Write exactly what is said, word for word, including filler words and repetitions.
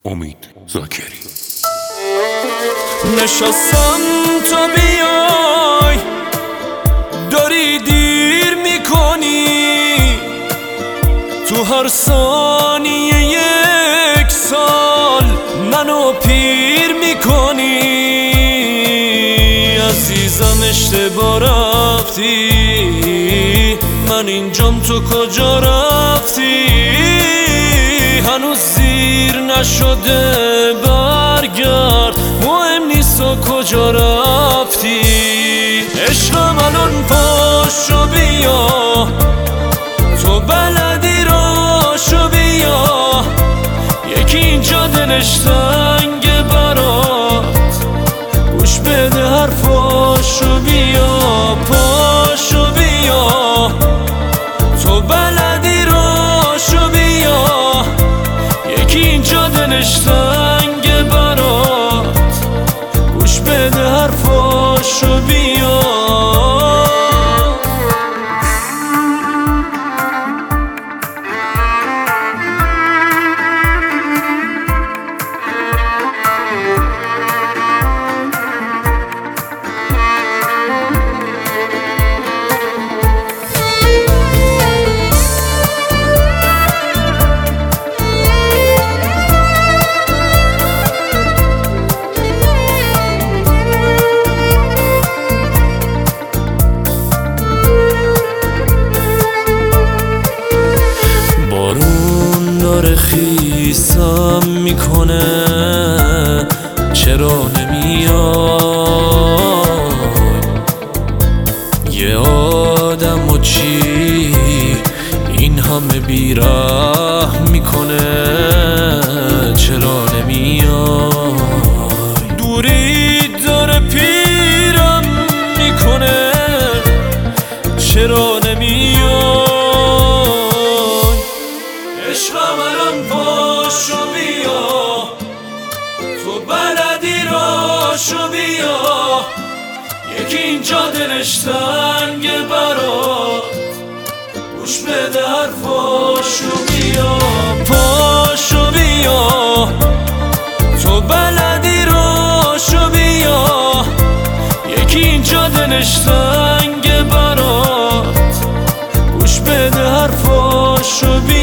امید زاکری. نشستم تا بیای، داری دیر میکنی، تو هر ثانیه یک سال منو پیر میکنی. عزیزم اشتباه رفتی، من اینجام تو کجا رفتی؟ هنوز زیر نشده برگرد، مهم نیست و کجا رفتی. عشقم الان پاشو بیا، تو بلدی راشو بیا، یکی اینجا دلش تنگه برات، گوش بده حرفاشو بیا. پاشو بیا، تو بلدی راشو بیا، یکی اینجا دلش تنگه برات، گوش بده حرفاشو بیا. داره خیسم میکنه، چرا نمیای؟ یه آدم و چی این همه بیره میکنه، چرا نمیای؟ دوری داره پیرم میکنه، چرا نمیای؟ عشقم الان پاشو بیا، تو بلدی راشو بیا، یکی اینجا دلش تنگه برات، گوش بده حرفاشو بیا. پاشو بیا، تو بلدی راشو بیا، یکی اینجا دلش تنگه برات، گوش بده حرفاشو بیا.